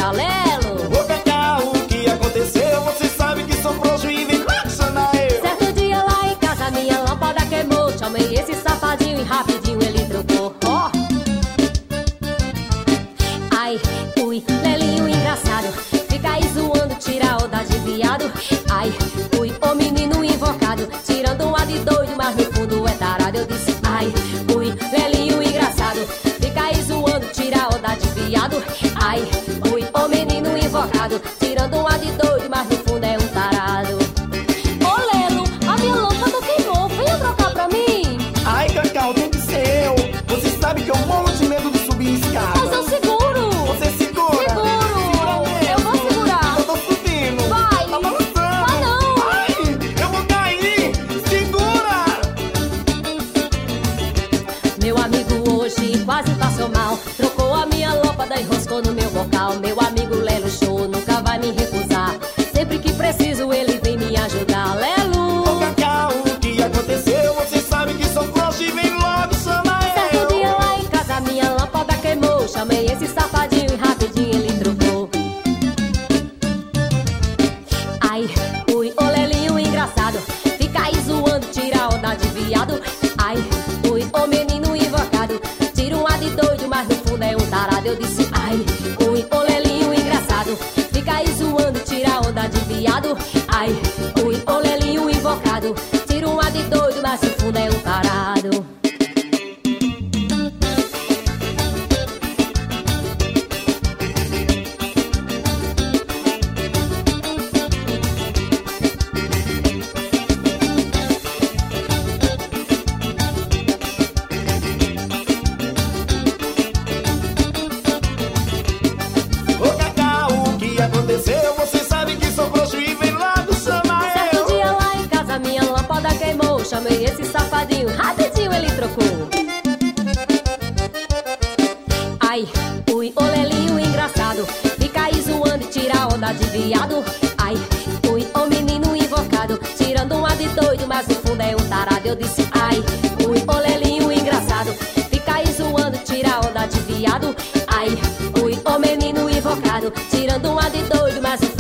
jogar Lelo. Ô Cacá, o que aconteceu? Você sabe que sou frouxo e vem logo chamar eu. Certo dia lá em casa minha lâmpada queimou. Chamei esse safadinho e rapidinho ele trocou. Ó. Ai, ui, Lelinho engraçado, fica aí zoando, tira onda de viado. Ai, ui, ô menino invocado, tirando um ar de doido, mas no fundo é tarado. Eu disse, ai, ui, Lelinho engraçado, fica aí zoando, tira onda de viado. Ai, ui, ô menino invocado, tirando um ar de doido, mas no fundo é um tarado. Ô Lelo, a minha lâmpada queimou, venha trocar pra mim. Ai, Cacau, tem que ser eu. Você sabe que eu morro de medo de subir escada. Mas eu seguro. Você segura? Seguro. Segura mesmo. Eu vou segurar. Eu tô subindo. Vai. Tá balançando. Vai não. Ai, eu vou cair. Segura. Meu amigo hoje quase passou mal, trocou a minha lâmpada e enroscou no meu bocal. Meu amigo Lelo Show nunca vai me recusar, sempre que preciso ele vem me ajudar. Lelo. Ô Cacau, o que aconteceu? Você sabe que sou frouxo e vem logo chamar Certo eu. dia lá em casa minha lâmpada queimou. Chamei esse safadinho e rapidinho ele trocou. Ai, ui, ô Lelinho engraçado, fica aí zoando, tira onda de viado. Ai, ui, ô menino invocado, tira um ar de doido, mas no fundo é um tarado. Eu disse, ai, ui, ô Lelinho engraçado, fica aí zoando, tira onda de viado. Ai, ui, ô Lelinho invocado, tira um ar de doido, mas no fundo é um tarado. Ô Cacau, o que aconteceu? Você sabe que sou frouxo e vem logo chamar Certo eu. dia lá em casa minha lâmpada queimou. Chamei esse safadinho, rapidinho ele trocou. Ai, ui, ô Lelinho engraçado, fica aí zoando e tira onda de viado. Ai, ui, ô menino invocado, tirando um ar de doido, mas no fundo é um tarado. Eu disse, ai, ui, ô Lelinho engraçado, fica aí zoando, tira onda de viado. Ai, ui, ô menino invocado, tirando um ar de doido, mas no